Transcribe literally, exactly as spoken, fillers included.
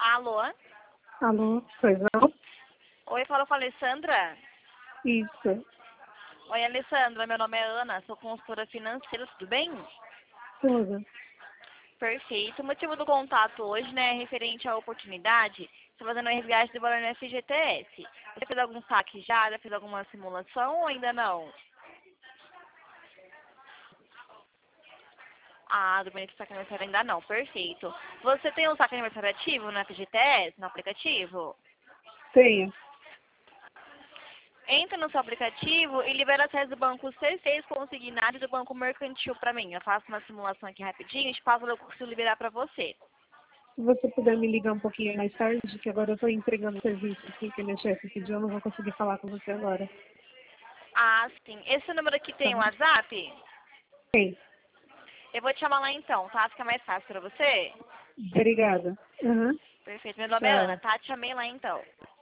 Alô? Alô, pois não? Oi, fala com a Alessandra. Isso, Oi, Alessandra, meu nome é Ana, sou consultora financeira, tudo bem? tudo. Perfeito. O motivo do contato hoje, né, é referente à oportunidade, estou fazendo um resgate de valor no F G T S. Você fez algum saque já? Já fez alguma simulação ou ainda não? Ah, do benefício saque aniversário ainda não, perfeito. Você tem um saque aniversário ativo no F G T S, no aplicativo? Tenho. Entra no seu aplicativo e libera acesso do banco C seis consignado e do banco mercantil para mim. Eu faço uma simulação aqui rapidinho e te passo eu consigo liberar para você. Se você puder me ligar um pouquinho mais tarde, que agora eu estou entregando serviço aqui que minha chefe pediu, eu não vou conseguir falar com você agora. Ah, sim. Esse número aqui Tá tem o bom? WhatsApp? Tem. Eu vou te chamar lá então, tá? Fica mais fácil para você? Obrigada. Uhum. Perfeito. Meu nome é Ana, Tchau. tá? Te chamei lá então.